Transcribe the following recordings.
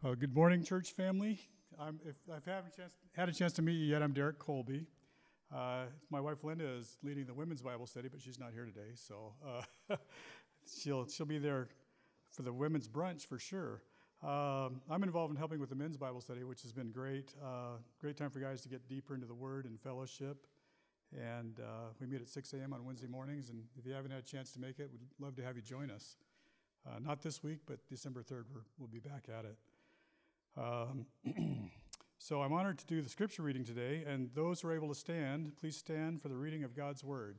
Good morning, church family. If I haven't had a chance to meet you yet, I'm Derek Colby. My wife Linda is leading the women's Bible study, but she's not here today, so she'll be there for the women's brunch for sure. I'm involved in helping with the men's Bible study, which has been great. Great time for guys to get deeper into the Word and fellowship. And we meet at 6 a.m. on Wednesday mornings, and if you haven't had a chance to make it, we'd love to have you join us. Not this week, but December 3rd, we'll be back at it. So I'm honored to do the scripture reading today, and those who are able to stand, please stand for the reading of God's Word.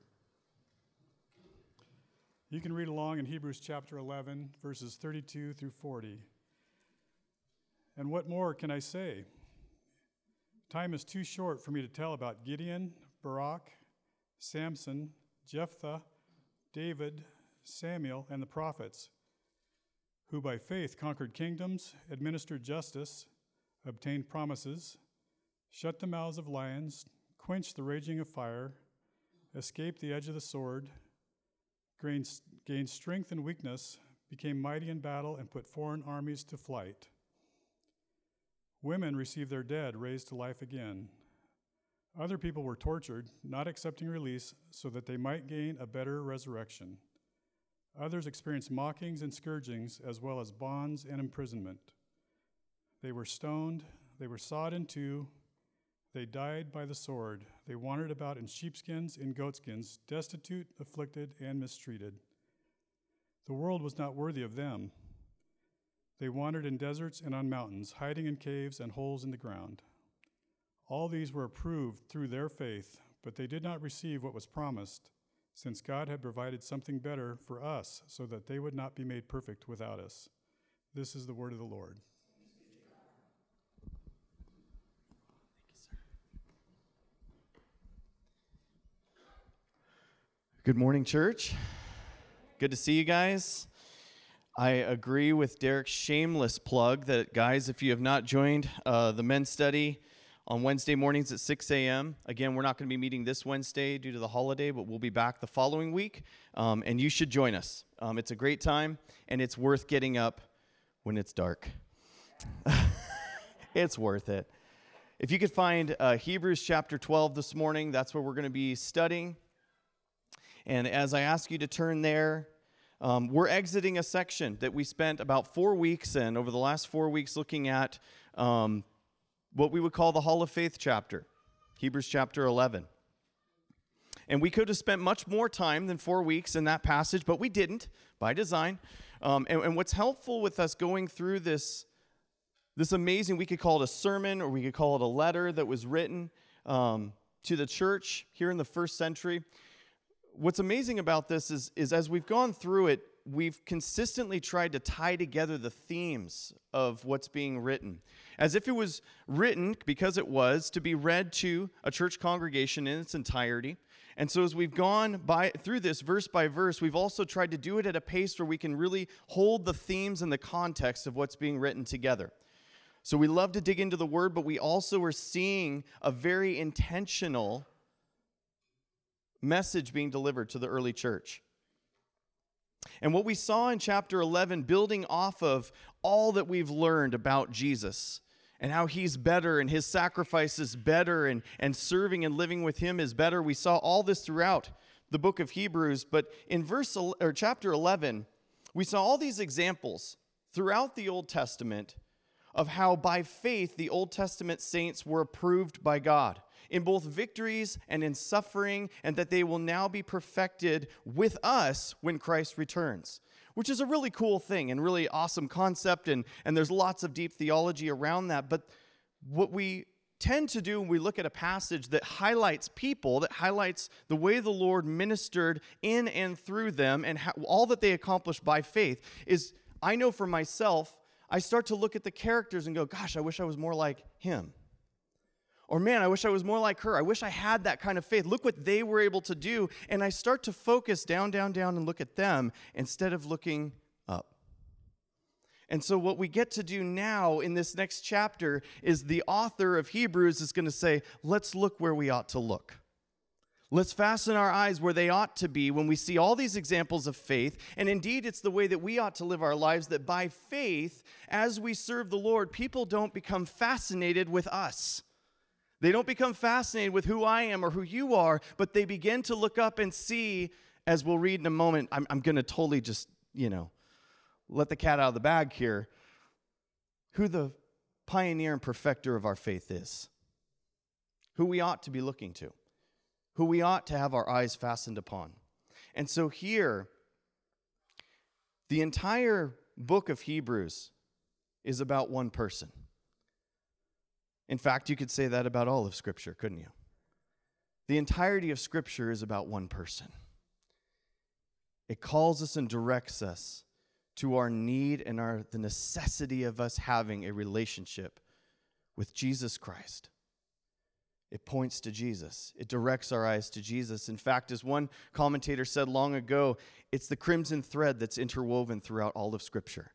You can read along in Hebrews chapter 11, verses 32 through 40. And what more can I say? Time is too short for me to tell about Gideon, Barak, Samson, Jephthah, David, Samuel, and the prophets, who by faith conquered kingdoms, administered justice, obtained promises, shut the mouths of lions, quenched the raging of fire, escaped the edge of the sword, gained strength in weakness, became mighty in battle, and put foreign armies to flight. Women received their dead raised to life again. Other people were tortured, not accepting release, so that they might gain a better resurrection. Others experienced mockings and scourgings, as well as bonds and imprisonment. They were stoned, they were sawed in two, they died by the sword. They wandered about in sheepskins and goatskins, destitute, afflicted, and mistreated. The world was not worthy of them. They wandered in deserts and on mountains, hiding in caves and holes in the ground. All these were approved through their faith, but they did not receive what was promised, since God had provided something better for us, so that they would not be made perfect without us. This is the word of the Lord. Good morning, church. Good to see you guys. I agree with Derek's shameless plug that, guys, if you have not joined the men's study on Wednesday mornings at 6 a.m. Again, we're not going to be meeting this Wednesday due to the holiday, but we'll be back the following week, and you should join us. It's a great time, and it's worth getting up when it's dark. It's worth it. If you could find Hebrews chapter 12 this morning, that's where we're going to be studying. And as I ask you to turn there, we're exiting a section that we spent about 4 weeks in, over the last 4 weeks, looking at what we would call the Hall of Faith chapter, Hebrews chapter 11. And we could have spent much more time than 4 weeks in that passage, but we didn't, by design. And what's helpful with us going through this amazing, we could call it a sermon, or we could call it a letter that was written to the church here in the first century. What's amazing about this is as we've gone through it, we've consistently tried to tie together the themes of what's being written, as if it was written, because it was, to be read to a church congregation in its entirety. And so as we've gone through this verse by verse, we've also tried to do it at a pace where we can really hold the themes and the context of what's being written together. So we love to dig into the Word, but we also are seeing a very intentional message being delivered to the early church. And what we saw in chapter 11, building off of all that we've learned about Jesus and how he's better and his sacrifice is better and serving and living with him is better, we saw all this throughout the book of Hebrews. But in chapter 11, we saw all these examples throughout the Old Testament of how by faith the Old Testament saints were approved by God in both victories and in suffering, and that they will now be perfected with us when Christ returns, which is a really cool thing and really awesome concept, and there's lots of deep theology around that. But what we tend to do when we look at a passage that highlights people, that highlights the way the Lord ministered in and through them and all that they accomplished by faith, is, I know for myself, I start to look at the characters and go, gosh, I wish I was more like him. Or man, I wish I was more like her. I wish I had that kind of faith. Look what they were able to do. And I start to focus down, and look at them instead of looking up. And so what we get to do now in this next chapter is the author of Hebrews is going to say, let's look where we ought to look. Let's fasten our eyes where they ought to be when we see all these examples of faith. And indeed, it's the way that we ought to live our lives, that by faith, as we serve the Lord, people don't become fascinated with us. They don't become fascinated with who I am or who you are, but they begin to look up and see, as we'll read in a moment. I'm going to totally just, let the cat out of the bag here, who the pioneer and perfecter of our faith is, who we ought to be looking to, who we ought to have our eyes fastened upon. And so here, the entire book of Hebrews is about one person. In fact, you could say that about all of Scripture, couldn't you? The entirety of Scripture is about one person. It calls us and directs us to our need and the necessity of us having a relationship with Jesus Christ. It points to Jesus. It directs our eyes to Jesus. In fact, as one commentator said long ago, it's the crimson thread that's interwoven throughout all of Scripture.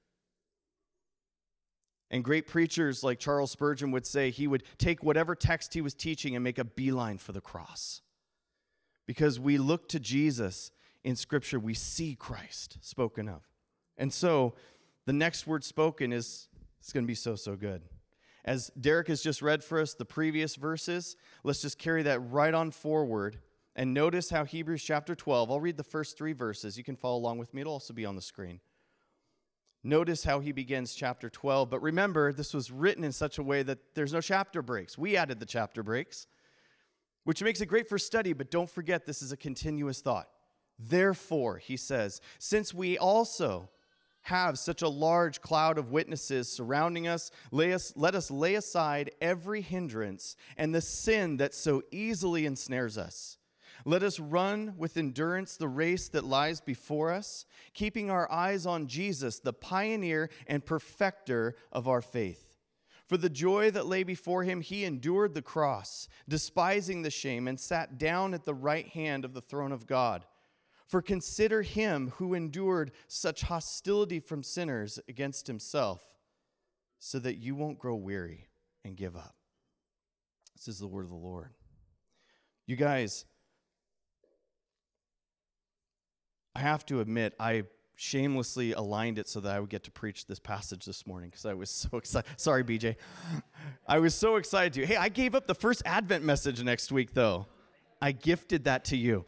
And great preachers like Charles Spurgeon would say he would take whatever text he was teaching and make a beeline for the cross. Because we look to Jesus in Scripture, we see Christ spoken of. And so the next word spoken is going to be so good. As Derek has just read for us the previous verses, let's just carry that right on forward and notice how Hebrews chapter 12, I'll read the first 3 verses. You can follow along with me. It'll also be on the screen. Notice how he begins chapter 12. But remember, this was written in such a way that there's no chapter breaks. We added the chapter breaks, which makes it great for study, but don't forget this is a continuous thought. Therefore, he says, since we also have such a large cloud of witnesses surrounding us, let us lay aside every hindrance and the sin that so easily ensnares us. Let us run with endurance the race that lies before us, keeping our eyes on Jesus, the pioneer and perfecter of our faith. For the joy that lay before him, he endured the cross, despising the shame, and sat down at the right hand of the throne of God. For consider him who endured such hostility from sinners against himself, so that you won't grow weary and give up. This is the word of the Lord. You guys, I have to admit, I shamelessly aligned it so that I would get to preach this passage this morning because I was so excited. Sorry, BJ. I was so excited to. Hey, I gave up the first Advent message next week, though. I gifted that to you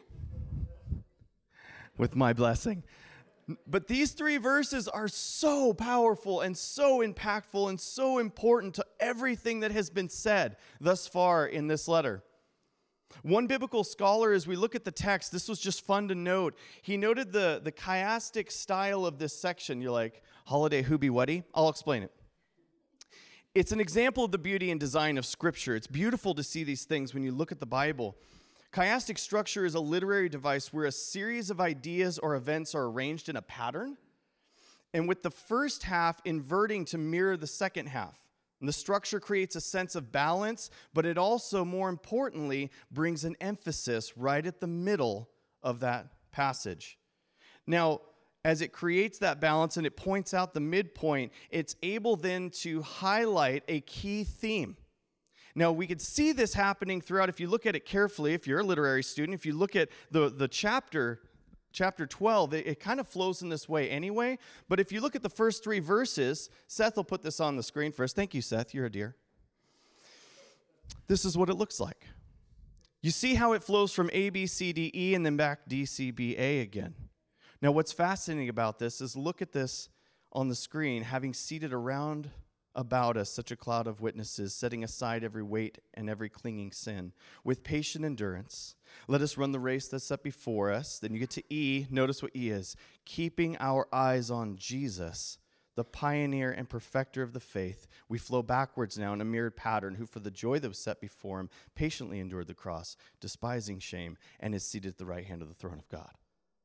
with my blessing. But these 3 verses are so powerful and so impactful and so important to everything that has been said thus far in this letter. One biblical scholar, as we look at the text, this was just fun to note. He noted the chiastic style of this section. You're like, holiday hoobie wuddy? I'll explain it. It's an example of the beauty and design of Scripture. It's beautiful to see these things when you look at the Bible. Chiastic structure is a literary device where a series of ideas or events are arranged in a pattern, and with the first half inverting to mirror the second half. And the structure creates a sense of balance, but it also, more importantly, brings an emphasis right at the middle of that passage. Now, as it creates that balance and it points out the midpoint, it's able then to highlight a key theme. Now, we could see this happening throughout. If you look at it carefully, if you're a literary student, if you look at the chapter 12, it kind of flows in this way anyway. But if you look at the first 3 verses, Seth will put this on the screen for us. Thank you, Seth. You're a dear. This is what it looks like. You see how it flows from A, B, C, D, E, and then back D, C, B, A again. Now, what's fascinating about this is look at this on the screen, having seated around about us such a cloud of witnesses, setting aside every weight and every clinging sin. With patient endurance, let us run the race that's set before us. Then you get to E. Notice what E is. Keeping our eyes on Jesus, the pioneer and perfecter of the faith. We flow backwards now in a mirrored pattern, who for the joy that was set before him patiently endured the cross, despising shame, and is seated at the right hand of the throne of God.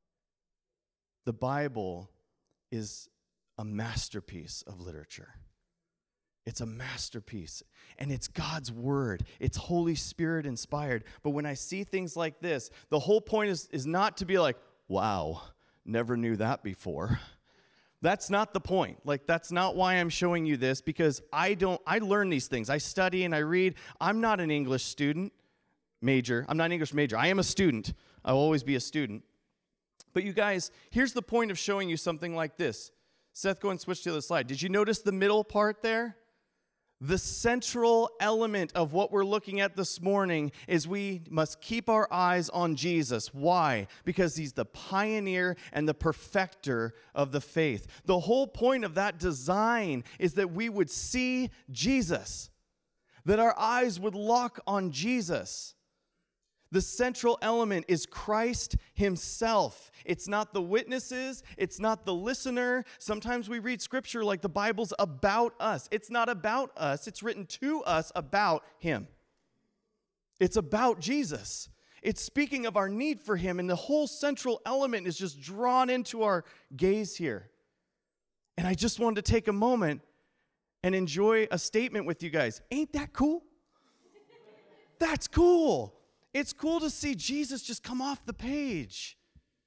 The Bible is a masterpiece of literature. It's a masterpiece, and it's God's word. It's Holy Spirit inspired. But when I see things like this, the whole point is not to be like, wow, never knew that before. That's not the point. Like, that's not why I'm showing you this, because I learn these things. I study and I read. I'm not an English student. major. I'm not an English major. I am a student. I'll always be a student. But you guys, here's the point of showing you something like this. Seth, go and switch to the other slide. Did you notice the middle part there? The central element of what we're looking at this morning is we must keep our eyes on Jesus. Why? Because he's the pioneer and the perfecter of the faith. The whole point of that design is that we would see Jesus, that our eyes would lock on Jesus. The central element is Christ himself. It's not the witnesses. It's not the listener. Sometimes we read scripture like the Bible's about us. It's not about us. It's written to us about him. It's about Jesus. It's speaking of our need for him, and the whole central element is just drawn into our gaze here. And I just wanted to take a moment and enjoy a statement with you guys. Ain't that cool? That's cool. It's cool to see Jesus just come off the page.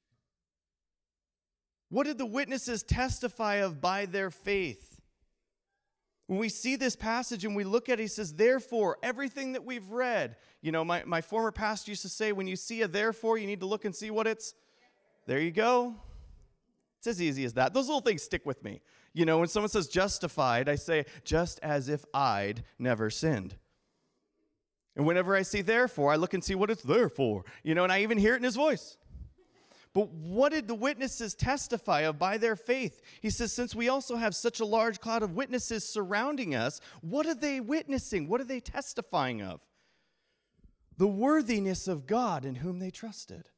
What did the witnesses testify of by their faith? When we see this passage and we look at it, he says, therefore, everything that we've read. You know, my former pastor used to say, when you see a therefore, you need to look and see what it's. There you go. It's as easy as that. Those little things stick with me. You know, when someone says justified, I say, just as if I'd never sinned. And whenever I see therefore, I look and see what it's there for. You know, and I even hear it in his voice. But what did the witnesses testify of by their faith? He says, since we also have such a large cloud of witnesses surrounding us, what are they witnessing? What are they testifying of? The worthiness of God in whom they trusted.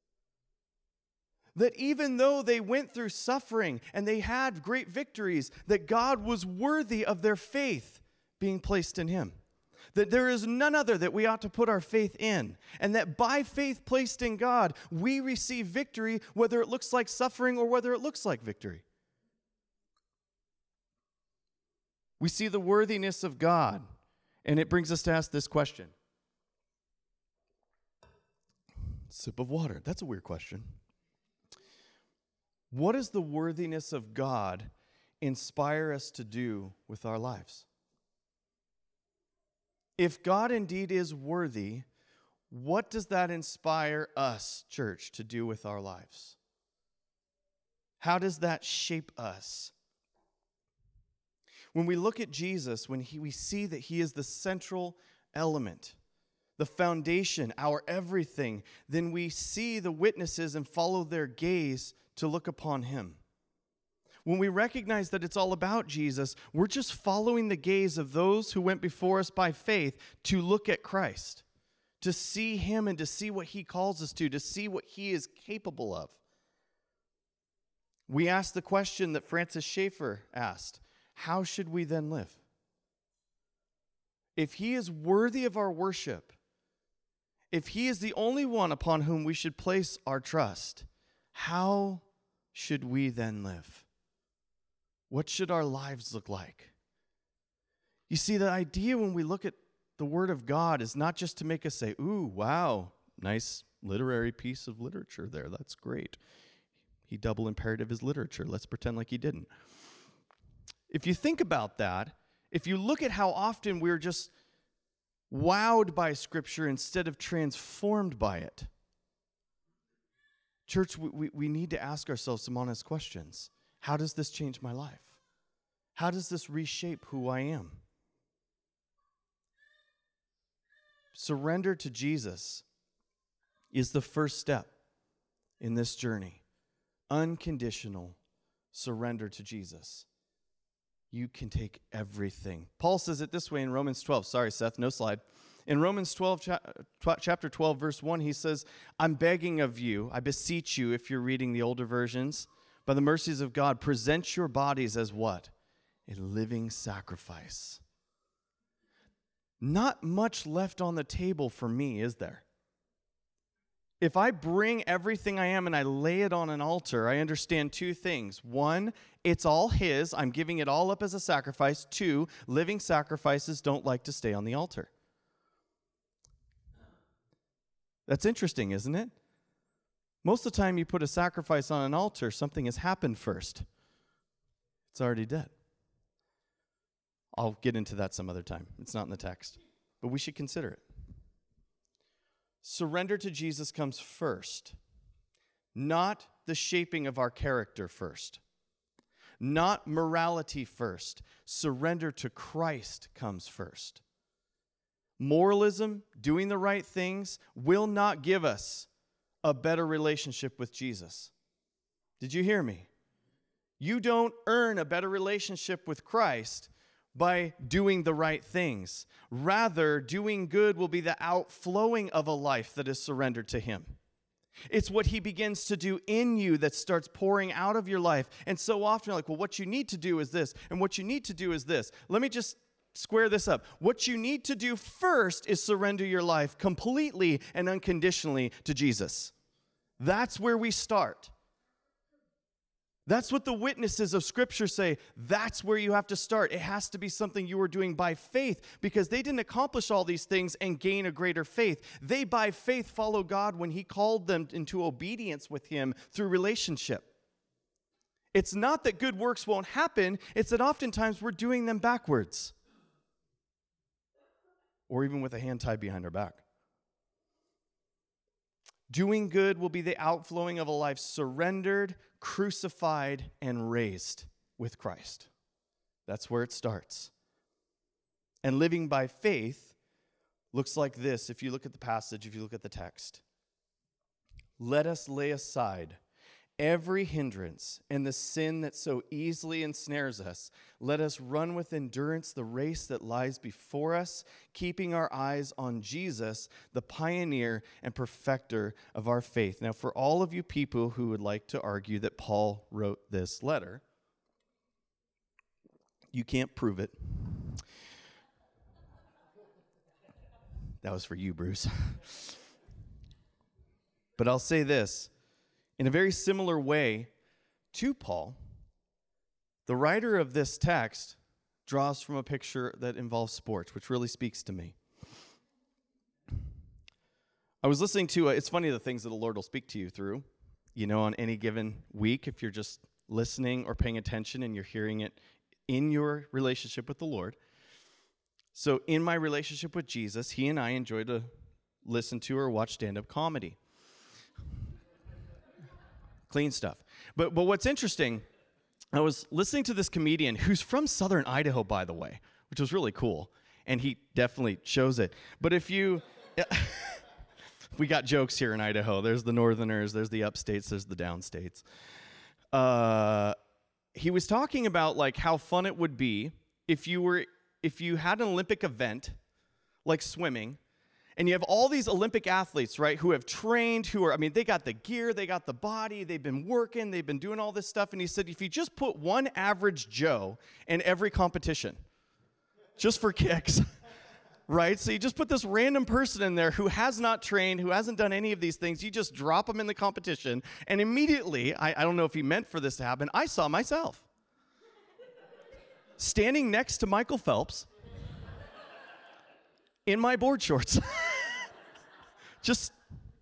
That even though they went through suffering and they had great victories, that God was worthy of their faith being placed in him. That there is none other that we ought to put our faith in. And that by faith placed in God, we receive victory, whether it looks like suffering or whether it looks like victory. We see the worthiness of God, and it brings us to ask this question. Sip of water. That's a weird question. What does the worthiness of God inspire us to do with our lives? If God indeed is worthy, what does that inspire us, church, to do with our lives? How does that shape us? When we look at Jesus, we see that he is the central element, the foundation, our everything, then we see the witnesses and follow their gaze to look upon him. When we recognize that it's all about Jesus, we're just following the gaze of those who went before us by faith to look at Christ, to see him and to see what he calls us to see what he is capable of. We ask the question that Francis Schaeffer asked, how should we then live? If he is worthy of our worship, if he is the only one upon whom we should place our trust, how should we then live? What should our lives look like? You see, the idea when we look at the Word of God is not just to make us say, ooh, wow, nice literary piece of literature there. That's great. He double imperative his literature. Let's pretend like he didn't. If you think about that, if you look at how often we're just wowed by Scripture instead of transformed by it, church, we need to ask ourselves some honest questions. How does this change my life? How does this reshape who I am? Surrender to Jesus is the first step in this journey. Unconditional surrender to Jesus. You can take everything. Paul says it this way in Romans 12. Sorry, Seth, no slide. In Romans 12, chapter 12, verse 1, he says, I'm begging of you, I beseech you, if you're reading the older versions, by the mercies of God, present your bodies as what? A living sacrifice. Not much left on the table for me, is there? If I bring everything I am and I lay it on an altar, I understand two things. One, it's all his. I'm giving it all up as a sacrifice. Two, living sacrifices don't like to stay on the altar. That's interesting, isn't it? Most of the time you put a sacrifice on an altar, something has happened first. It's already dead. I'll get into that some other time. It's not in the text, but we should consider it. surrender to Jesus comes first, not the shaping of our character first, not morality first. Surrender to Christ comes first. Moralism, doing the right things, will not give us a better relationship with Jesus. Did you hear me? You don't earn a better relationship with Christ by doing the right things. Rather, doing good will be the outflowing of a life that is surrendered to Him. It's what He begins to do in you that starts pouring out of your life. And so often you're like, well, what you need to do is this, and what you need to do is this. Let me just square this up. What you need to do first is surrender your life completely and unconditionally to Jesus. That's where we start. That's what the witnesses of Scripture say. That's where you have to start. It has to be something you are doing by faith, because they didn't accomplish all these things and gain a greater faith. They, by faith, follow God when He called them into obedience with Him through relationship. It's not that good works won't happen. It's that oftentimes we're doing them backwards, or even with a hand tied behind our back. Doing good will be the outflowing of a life surrendered, crucified, and raised with Christ. That's where it starts. And living by faith looks like this. If you look at the passage, if you look at the text, let us lay aside every hindrance and the sin that so easily ensnares us. Let us run with endurance the race that lies before us, keeping our eyes on Jesus, the pioneer and perfecter of our faith. Now, for all of you people who would like to argue that Paul wrote this letter, you can't prove it. That was for you, Bruce. But I'll say this. In a very similar way to Paul, the writer of this text draws from a picture that involves sports, which really speaks to me. I was listening to, it's funny the things that the Lord will speak to you through, on any given week, if you're just listening or paying attention and you're hearing it in your relationship with the Lord. So in my relationship with Jesus, He and I enjoy to listen to or watch stand-up comedy. Clean stuff. But what's interesting, I was listening to this comedian who's from southern Idaho, by the way, which was really cool, and he definitely shows it. But if you, we got jokes here in Idaho. There's the northerners, there's the upstates, there's the downstates. He was talking about like how fun it would be if you had an Olympic event like swimming, and you have all these Olympic athletes, right, who have trained, they got the gear, they got the body, they've been working, they've been doing all this stuff. And he said, if you just put one average Joe in every competition, just for kicks, right? So you just put this random person in there who has not trained, who hasn't done any of these things. You just drop them in the competition. And immediately, I don't know if he meant for this to happen, I saw myself standing next to Michael Phelps in my board shorts. Just,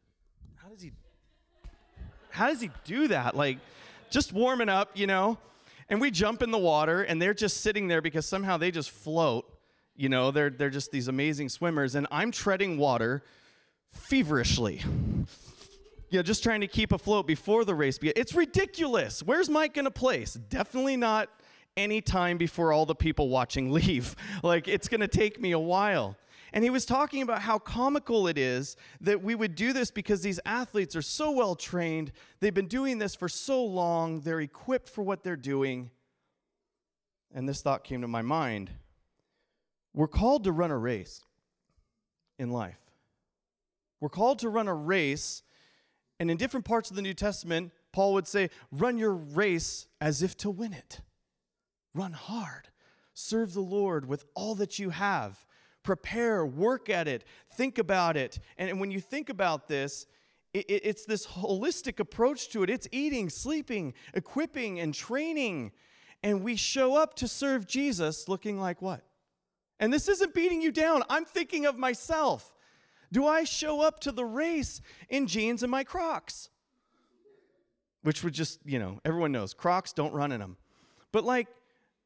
how does he do that? Like, just warming up, and we jump in the water, and they're just sitting there because somehow they just float, they're just these amazing swimmers, and I'm treading water feverishly, just trying to keep afloat before the race begins. It's ridiculous. Where's Mike gonna place? Definitely not any time before all the people watching leave. Like, it's gonna take me a while. And he was talking about how comical it is that we would do this because these athletes are so well trained. They've been doing this for so long. They're equipped for what they're doing. And this thought came to my mind. We're called to run a race in life. We're called to run a race. And in different parts of the New Testament, Paul would say, run your race as if to win it. Run hard. Serve the Lord with all that you have. Prepare, work at it, think about it. And when you think about this, it's this holistic approach to it. It's eating, sleeping, equipping, and training. And we show up to serve Jesus looking like what? And this isn't beating you down. I'm thinking of myself. Do I show up to the race in jeans and my Crocs? Which would just, everyone knows, Crocs, don't run in them. But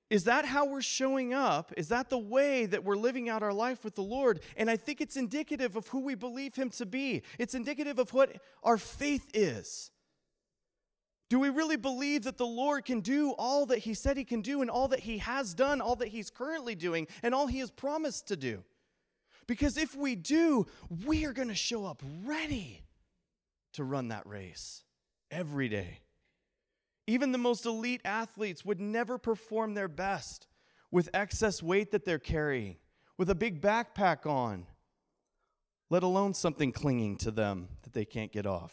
Is that how we're showing up? Is that the way that we're living out our life with the Lord? And I think it's indicative of who we believe him to be. It's indicative of what our faith is. Do we really believe that the Lord can do all that he said he can do and all that he has done, all that he's currently doing, and all he has promised to do? Because if we do, we are going to show up ready to run that race every day. Even the most elite athletes would never perform their best with excess weight that they're carrying, with a big backpack on, let alone something clinging to them that they can't get off.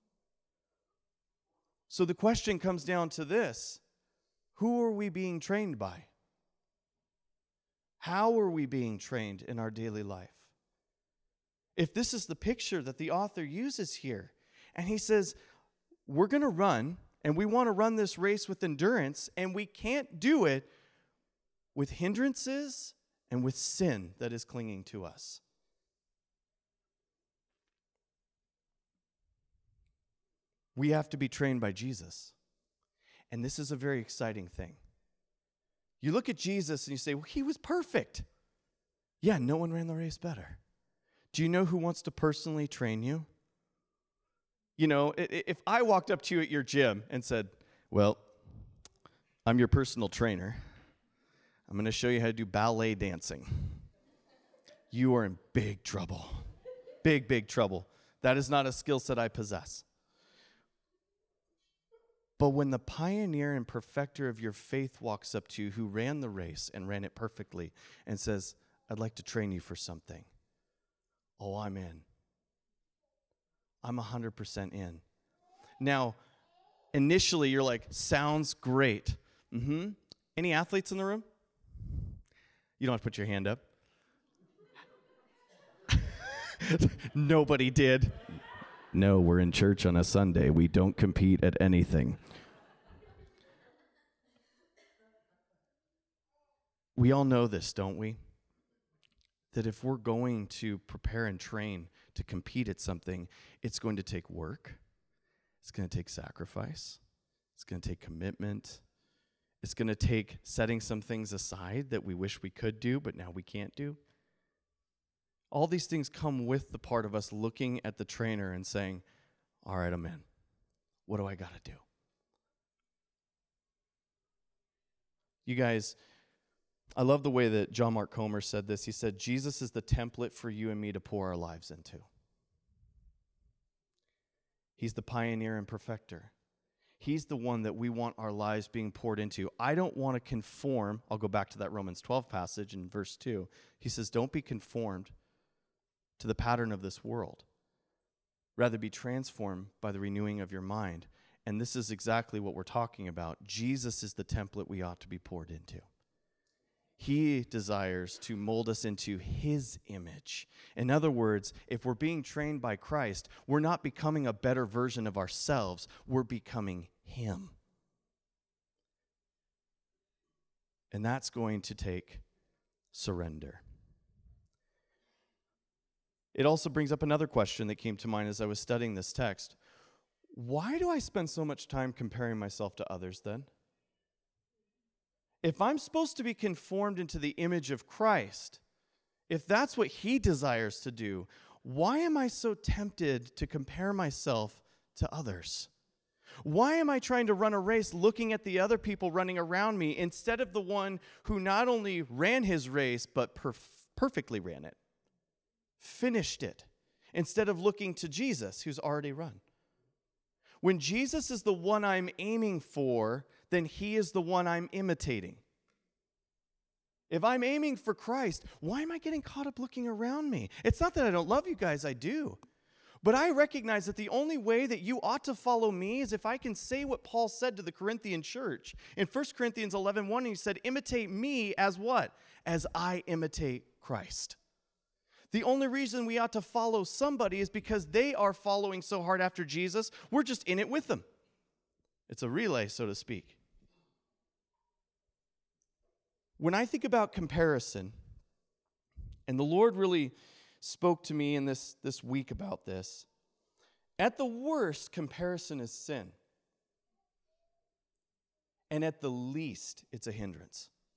So the question comes down to this: who are we being trained by? How are we being trained in our daily life? If this is the picture that the author uses here, and he says, we're going to run, and we want to run this race with endurance, and we can't do it with hindrances and with sin that is clinging to us. We have to be trained by Jesus. And this is a very exciting thing. You look at Jesus and you say, well, he was perfect. Yeah, no one ran the race better. Do you know who wants to personally train you? You know, if I walked up to you at your gym and said, well, I'm your personal trainer. I'm going to show you how to do ballet dancing. You are in big trouble. Big, big trouble. That is not a skill set I possess. But when the pioneer and perfecter of your faith walks up to you, who ran the race and ran it perfectly, and says, I'd like to train you for something. Oh, I'm in. I'm 100% in. Now, initially, you're like, sounds great. Any athletes in the room? You don't have to put your hand up. Nobody did. No, we're in church on a Sunday. We don't compete at anything. We all know this, don't we? That if we're going to prepare and train to compete at something, it's going to take work. It's going to take sacrifice. It's going to take commitment. It's going to take setting some things aside that we wish we could do, but now we can't do. All these things come with the part of us looking at the trainer and saying, all right, I'm in. What do I got to do? You guys, I love the way that John Mark Comer said this. He said, Jesus is the template for you and me to pour our lives into. He's the pioneer and perfecter. He's the one that we want our lives being poured into. I don't want to conform. I'll go back to that Romans 12 passage in verse 2. He says, don't be conformed to the pattern of this world. Rather be transformed by the renewing of your mind. And this is exactly what we're talking about. Jesus is the template we ought to be poured into. He desires to mold us into his image. In other words, if we're being trained by Christ, we're not becoming a better version of ourselves. We're becoming him. And that's going to take surrender. It also brings up another question that came to mind as I was studying this text. Why do I spend so much time comparing myself to others then? If I'm supposed to be conformed into the image of Christ, if that's what he desires to do, why am I so tempted to compare myself to others? Why am I trying to run a race looking at the other people running around me instead of the one who not only ran his race, but perfectly ran it, finished it, instead of looking to Jesus, who's already run? When Jesus is the one I'm aiming for, then he is the one I'm imitating. If I'm aiming for Christ, why am I getting caught up looking around me? It's not that I don't love you guys, I do. But I recognize that the only way that you ought to follow me is if I can say what Paul said to the Corinthian church. In 1 Corinthians 11:1, he said, imitate me as what? As I imitate Christ. The only reason we ought to follow somebody is because they are following so hard after Jesus. We're just in it with them. It's a relay, so to speak. When I think about comparison, and the Lord really spoke to me in this week about this, at the worst, comparison is sin. And at the least, it's a hindrance.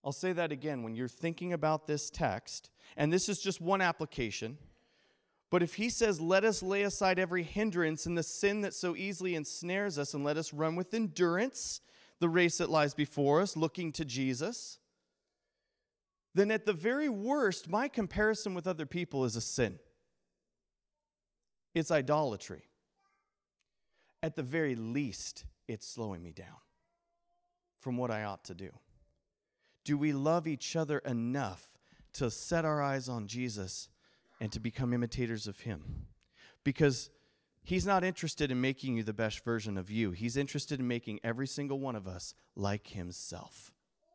I'll say that again. When you're thinking about this text, and this is just one application, but if he says, let us lay aside every hindrance and the sin that so easily ensnares us, and let us run with endurance the race that lies before us, looking to Jesus, then at the very worst, my comparison with other people is a sin. It's idolatry. At the very least, it's slowing me down from what I ought to do. Do we love each other enough to set our eyes on Jesus and to become imitators of him? Because he's not interested in making you the best version of you. He's interested in making every single one of us like himself.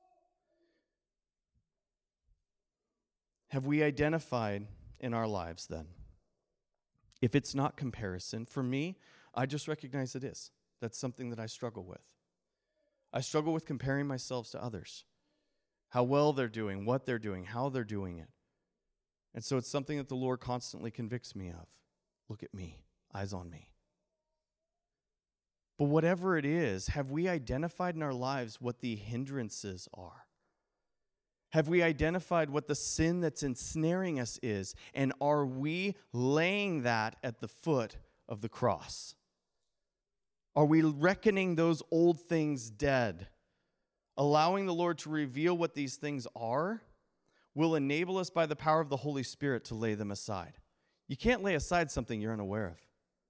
Have we identified in our lives then? If it's not comparison, for me, I just recognize it is. That's something that I struggle with. I struggle with comparing myself to others. How well they're doing, what they're doing, how they're doing it. And so it's something that the Lord constantly convicts me of. Look at me, eyes on me. But whatever it is, have we identified in our lives what the hindrances are? Have we identified what the sin that's ensnaring us is? And are we laying that at the foot of the cross? Are we reckoning those old things dead? Allowing the Lord to reveal what these things are will enable us by the power of the Holy Spirit to lay them aside. You can't lay aside something you're unaware of.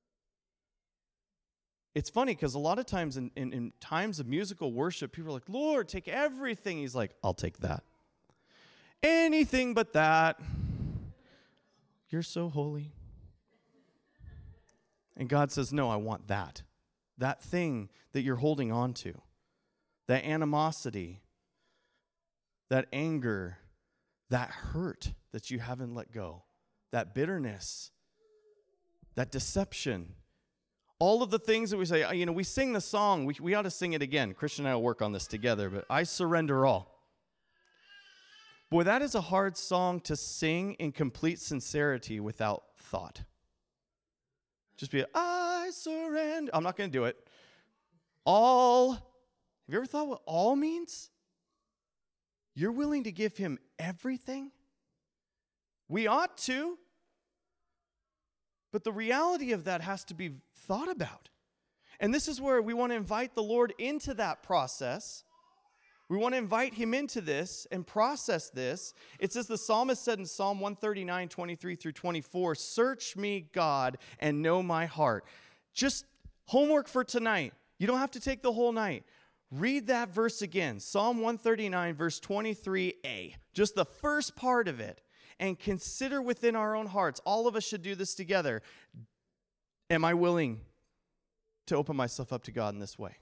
It's funny because a lot of times in times of musical worship, people are like, Lord, take everything. He's like, I'll take that. Anything but that. You're so holy. And God says, no, I want that. That thing that you're holding on to. That animosity, that anger, that hurt that you haven't let go, that bitterness, that deception, all of the things that we say, we sing the song, we ought to sing it again. Christian and I will work on this together, but I surrender all. Boy, that is a hard song to sing in complete sincerity without thought. Just be, I surrender. I'm not going to do it. All. Have you ever thought what all means? You're willing to give him everything? We ought to. But the reality of that has to be thought about. And this is where we want to invite the Lord into that process. We want to invite him into this and process this. It says the psalmist said in Psalm 139, 23 through 24, search me, God, and know my heart. Just homework for tonight. You don't have to take the whole night. Read that verse again, Psalm 139, verse 23a, just the first part of it, and consider within our own hearts. All of us should do this together. Am I willing to open myself up to God in this way?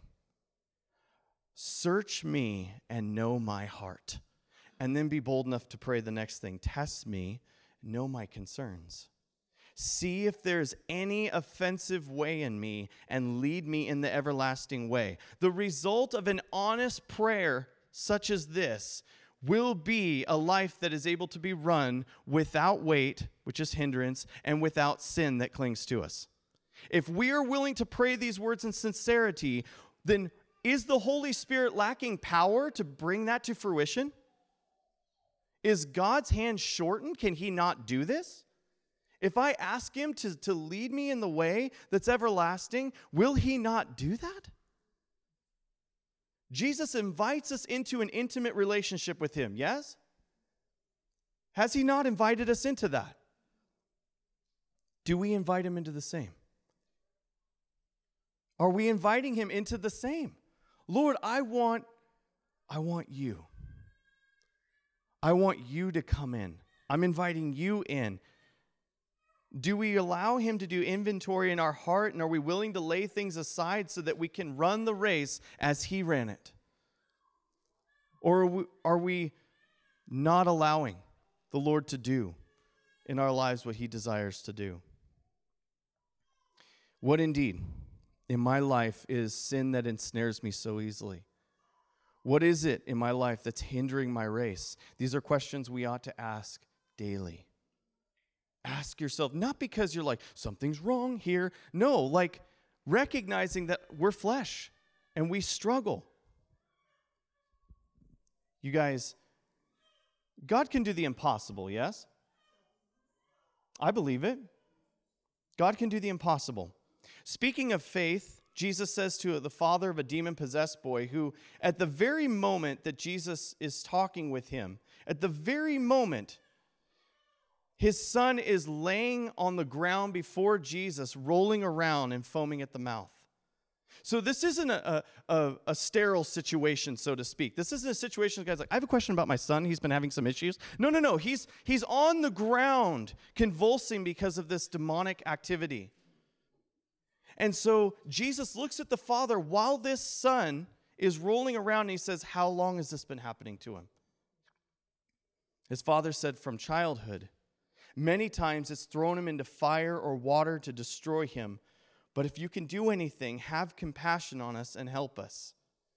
Search me and know my heart. And then be bold enough to pray the next thing. Test me, know my concerns. See if there's any offensive way in me and lead me in the everlasting way. The result of an honest prayer such as this will be a life that is able to be run without weight, which is hindrance, and without sin that clings to us. If we are willing to pray these words in sincerity, then is the Holy Spirit lacking power to bring that to fruition? Is God's hand shortened? Can he not do this? If I ask him to lead me in the way that's everlasting, will he not do that? Jesus invites us into an intimate relationship with him, yes? Has he not invited us into that? Do we invite him into the same? Are we inviting him into the same? Lord, I want you. I want you to come in. I'm inviting you in. Do we allow him to do inventory in our heart, and are we willing to lay things aside so that we can run the race as he ran it? Or are we not allowing the Lord to do in our lives what he desires to do? What indeed in my life is sin that ensnares me so easily? What is it in my life that's hindering my race? These are questions we ought to ask daily. Ask yourself, not because you're like, something's wrong here. No, like recognizing that we're flesh and we struggle. You guys, God can do the impossible, yes? I believe it. God can do the impossible. Speaking of faith, Jesus says to the father of a demon-possessed boy who, at the very moment that Jesus is talking with him, at the very moment, his son is laying on the ground before Jesus, rolling around and foaming at the mouth. So this isn't a sterile situation, so to speak. This isn't a situation the guy's like, I have a question about my son. He's been having some issues. No. He's on the ground convulsing because of this demonic activity. And so Jesus looks at the father while this son is rolling around and he says, how long has this been happening to him? His father said, from childhood. Many times it's thrown him into fire or water to destroy him. But if you can do anything, have compassion on us and help us.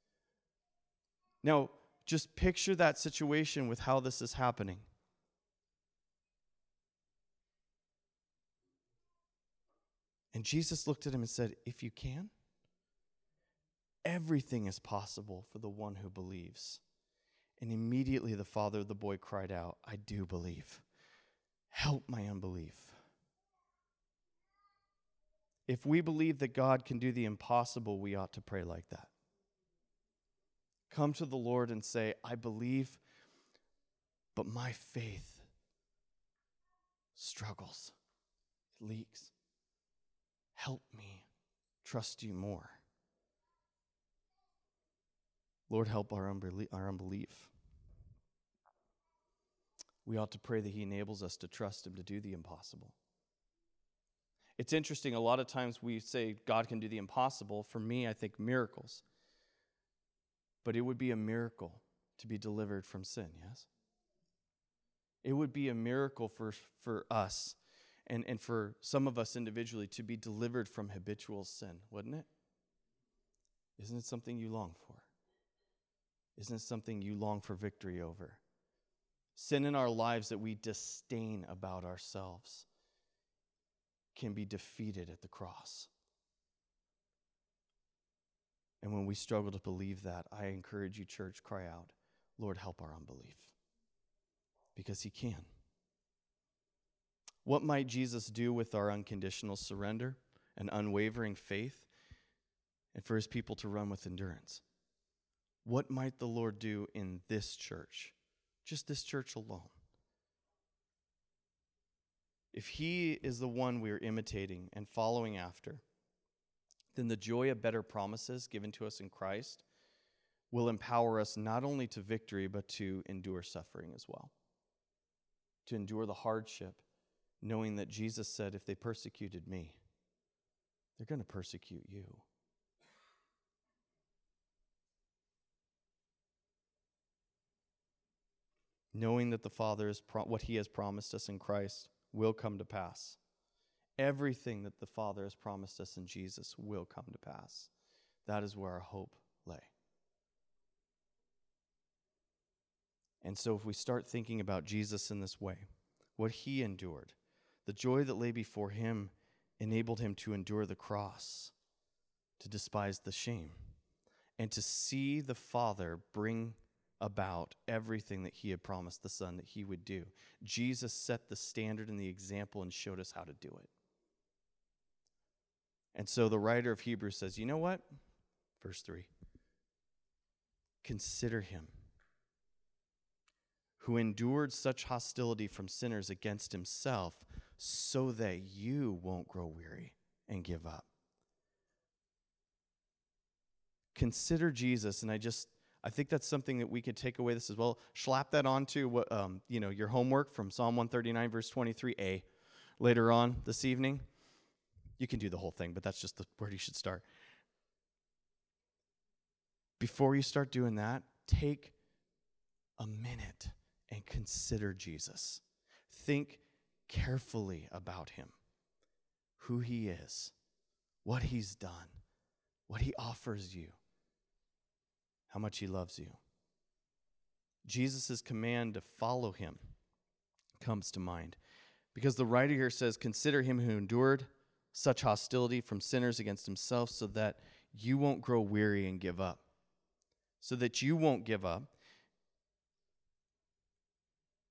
Now, just picture that situation with how this is happening. And Jesus looked at him and said, if you can, everything is possible for the one who believes. And immediately the father of the boy cried out, I do believe. Help my unbelief. If we believe that God can do the impossible, we ought to pray like that. Come to the Lord and say, I believe, but my faith struggles, leaks. Help me trust you more. Lord, help our unbelief. We ought to pray that he enables us to trust him to do the impossible. It's interesting, a lot of times we say God can do the impossible. For me, I think miracles. But it would be a miracle to be delivered from sin, yes? It would be a miracle for us and for some of us individually to be delivered from habitual sin, wouldn't it? Isn't it something you long for? Isn't it something you long for victory over? Sin in our lives that we disdain about ourselves can be defeated at the cross. And when we struggle to believe that, I encourage you, church, cry out, Lord, help our unbelief. Because he can. What might Jesus do with our unconditional surrender and unwavering faith and for his people to run with endurance? What might the Lord do in this church, just this church alone? If he is the one we are imitating and following after, then the joy of better promises given to us in Christ will empower us not only to victory, but to endure suffering as well. To endure the hardship, knowing that Jesus said, if they persecuted me, they're going to persecute you. Knowing that the Father is what he has promised us in Christ will come to pass. Everything that the Father has promised us in Jesus will come to pass. That is where our hope lay. And so if we start thinking about Jesus in this way, what he endured, the joy that lay before him enabled him to endure the cross, to despise the shame, and to see the Father bring about everything that he had promised the Son that he would do. Jesus set the standard and the example and showed us how to do it. And so the writer of Hebrews says, you know what? Verse 3. Consider him who endured such hostility from sinners against himself so that you won't grow weary and give up. Consider Jesus, and I think that's something that we could take away this as well. Slap that onto what your homework from Psalm 139, verse 23a later on this evening. You can do the whole thing, but that's just where you should start. Before you start doing that, take a minute and consider Jesus. Think carefully about him, who he is, what he's done, what he offers you, how much he loves you. Jesus' command to follow him comes to mind because the writer here says, consider him who endured such hostility from sinners against himself so that you won't grow weary and give up. So that you won't give up.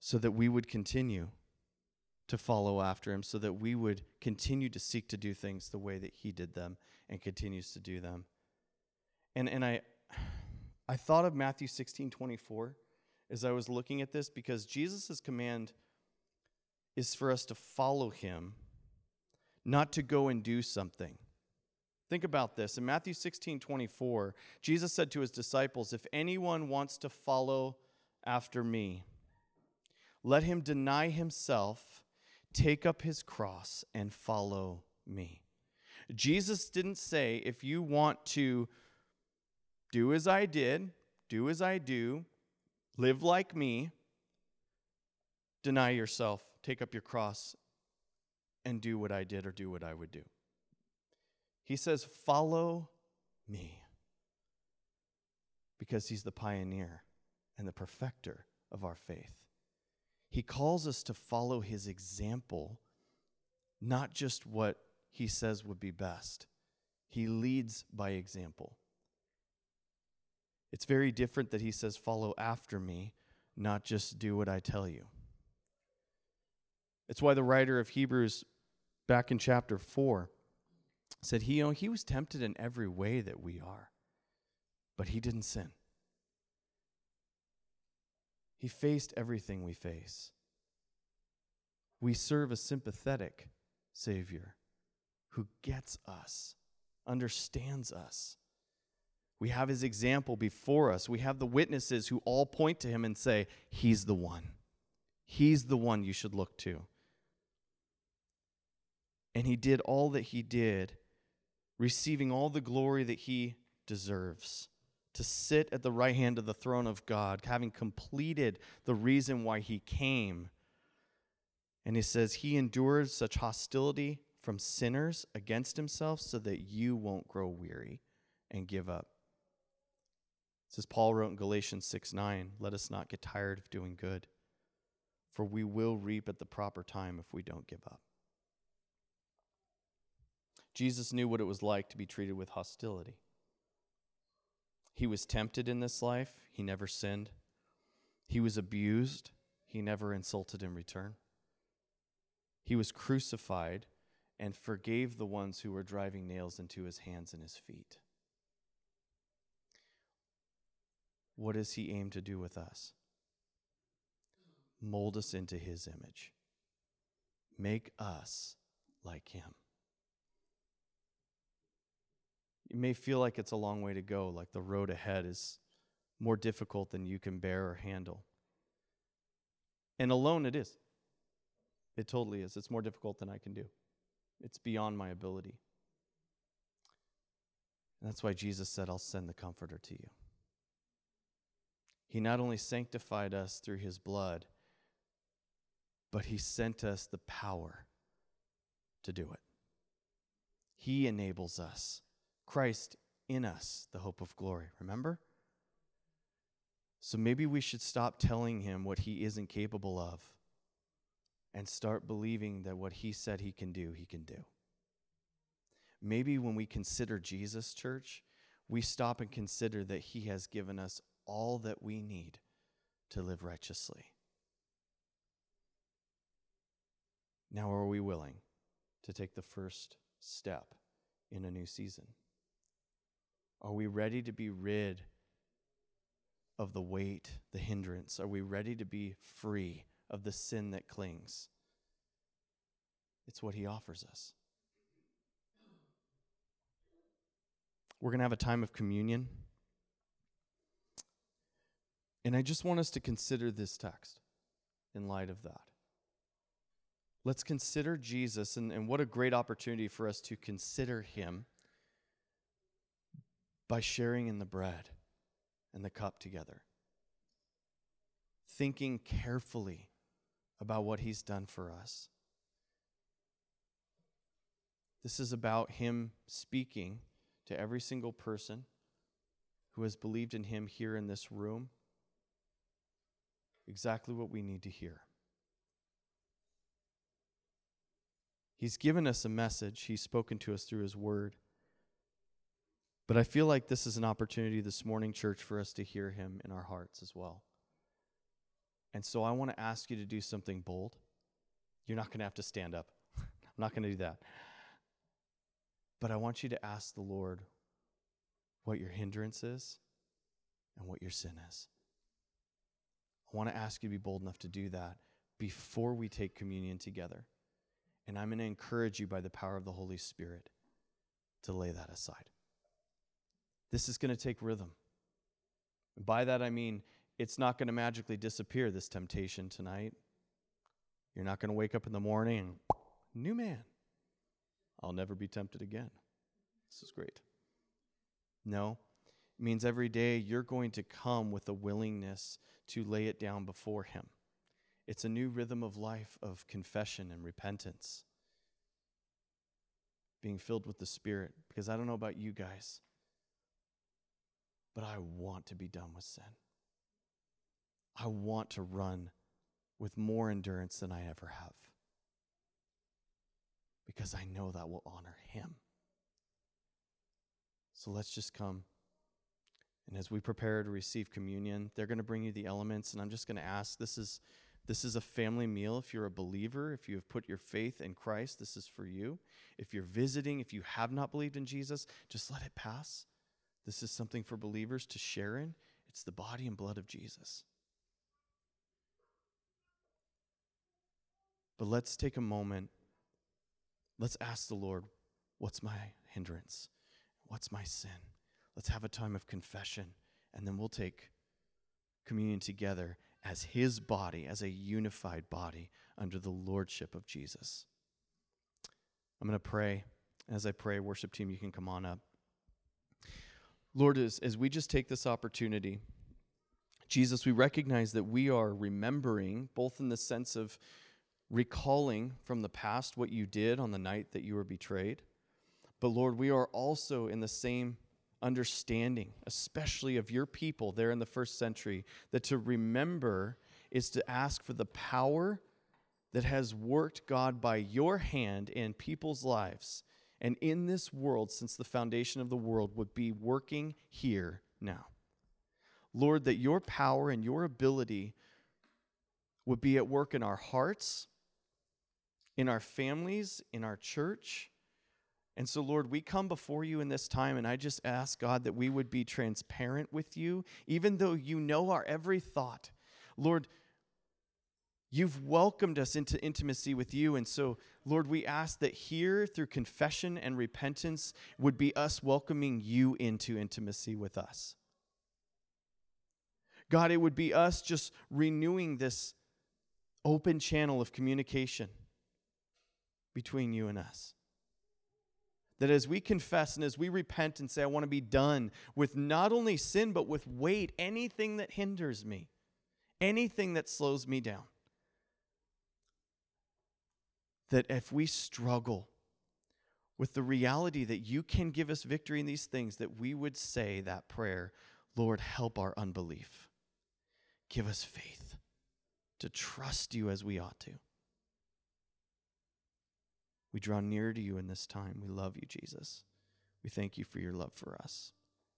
so that we would continue to follow after him, so that we would continue to seek to do things the way that he did them and continues to do them. And I thought of Matthew 16:24 as I was looking at this, because Jesus' command is for us to follow him, not to go and do something. Think about this. In Matthew 16:24, Jesus said to his disciples, "If anyone wants to follow after me, let him deny himself, take up his cross, and follow me." Jesus didn't say, if you want to do as I did, do as I do, live like me, deny yourself, take up your cross, and do what I did or do what I would do. He says, follow me, because he's the pioneer and the perfecter of our faith. He calls us to follow his example, not just what he says would be best. He leads by example. It's very different that he says, follow after me, not just do what I tell you. It's why the writer of Hebrews, back in chapter 4, said he was tempted in every way that we are, but he didn't sin. He faced everything we face. We serve a sympathetic Savior who gets us, understands us. We have his example before us. We have the witnesses who all point to him and say, he's the one. He's the one you should look to. And he did all that he did, receiving all the glory that he deserves, to sit at the right hand of the throne of God, having completed the reason why he came. And he says he endured such hostility from sinners against himself so that you won't grow weary and give up. It says Paul wrote in Galatians 6:9, let us not get tired of doing good, for we will reap at the proper time if we don't give up. Jesus knew what it was like to be treated with hostility. He was tempted in this life. He never sinned. He was abused. He never insulted in return. He was crucified and forgave the ones who were driving nails into his hands and his feet. What does he aim to do with us? Mold us into his image. Make us like him. You may feel like it's a long way to go, like the road ahead is more difficult than you can bear or handle. And alone it is. It totally is. It's more difficult than I can do. It's beyond my ability. And that's why Jesus said, I'll send the Comforter to you. He not only sanctified us through his blood, but he sent us the power to do it. He enables us. Christ in us, the hope of glory. Remember? So maybe we should stop telling him what he isn't capable of and start believing that what he said he can do, he can do. Maybe when we consider Jesus, church, we stop and consider that he has given us all that we need to live righteously. Now, are we willing to take the first step in a new season? Are we ready to be rid of the weight, the hindrance? Are we ready to be free of the sin that clings? It's what he offers us. We're going to have a time of communion. And I just want us to consider this text in light of that. Let's consider Jesus, and what a great opportunity for us to consider him by sharing in the bread and the cup together. Thinking carefully about what he's done for us. This is about him speaking to every single person who has believed in him here in this room exactly what we need to hear. He's given us a message. He's spoken to us through his word. But I feel like this is an opportunity this morning, church, for us to hear him in our hearts as well. And so I want to ask you to do something bold. You're not going to have to stand up. I'm not going to do that. But I want you to ask the Lord what your hindrance is and what your sin is. I want to ask you to be bold enough to do that before we take communion together. And I'm going to encourage you by the power of the Holy Spirit to lay that aside. This is going to take rhythm. By that I mean it's not going to magically disappear, this temptation tonight. You're not going to wake up in the morning and, new man, I'll never be tempted again. This is great. No, it means every day you're going to come with a willingness to lay it down before him. It's a new rhythm of life of confession and repentance. Being filled with the Spirit. Because I don't know about you guys, but I want to be done with sin. I want to run with more endurance than I ever have. Because I know that will honor him. So let's just come. And as we prepare to receive communion, they're going to bring you the elements. And I'm just going to ask, this is a family meal. If you're a believer, if you have put your faith in Christ, this is for you. If you're visiting, if you have not believed in Jesus, just let it pass. This is something for believers to share in. It's the body and blood of Jesus. But let's take a moment. Let's ask the Lord, what's my hindrance? What's my sin? Let's have a time of confession, and then we'll take communion together as his body, as a unified body under the lordship of Jesus. I'm going to pray. As I pray, worship team, you can come on up. Lord, as we just take this opportunity, Jesus, we recognize that we are remembering, both in the sense of recalling from the past what you did on the night that you were betrayed. But Lord, we are also in the same understanding, especially of your people there in the first century, that to remember is to ask for the power that has worked, God, by your hand in people's lives and in this world since the foundation of the world would be working here now. Lord, that your power and your ability would be at work in our hearts, in our families, in our church. And so, Lord, we come before you in this time, and I just ask, God, that we would be transparent with you, even though you know our every thought. Lord, you've welcomed us into intimacy with you, and so, Lord, we ask that here, through confession and repentance, would be us welcoming you into intimacy with us. God, it would be us just renewing this open channel of communication between you and us. That as we confess and as we repent and say, I want to be done with not only sin, but with weight, anything that hinders me, anything that slows me down. That if we struggle with the reality that you can give us victory in these things, that we would say that prayer, Lord, help our unbelief. Give us faith to trust you as we ought to. We draw near to you in this time. We love you, Jesus. We thank you for your love for us.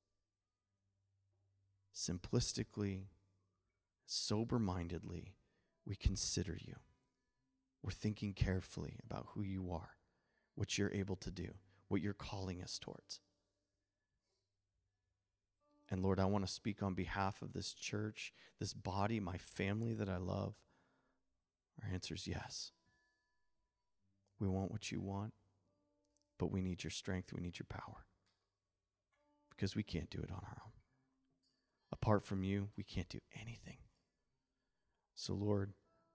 Simplistically, sober-mindedly, we consider you. We're thinking carefully about who you are, what you're able to do, what you're calling us towards. And Lord, I want to speak on behalf of this church, this body, my family that I love. Our answer is yes. We want what you want, but we need your strength, we need your power, because we can't do it on our own. Apart from you, we can't do anything. So Lord,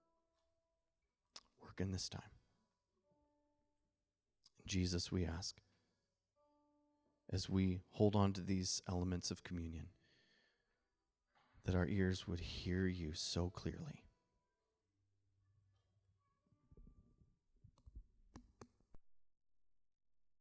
work in this time. Jesus, we ask, as we hold on to these elements of communion, that our ears would hear you so clearly.